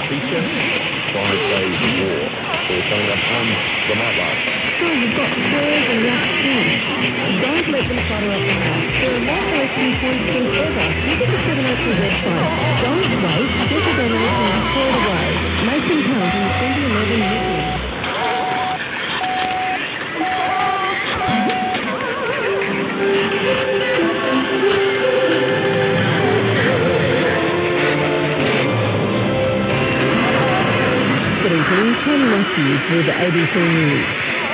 T-shirt, 5 days of war. So we're showing up on the nightlife. So you've got furs and rough skin. Don't let them clutter up the house. There are more collections for each thing ever. Visit the 702 website. Don't wait. Get your donation before it arrives. Make them count in 2011 meeting. Good evening, Ken Matthews with ABC News.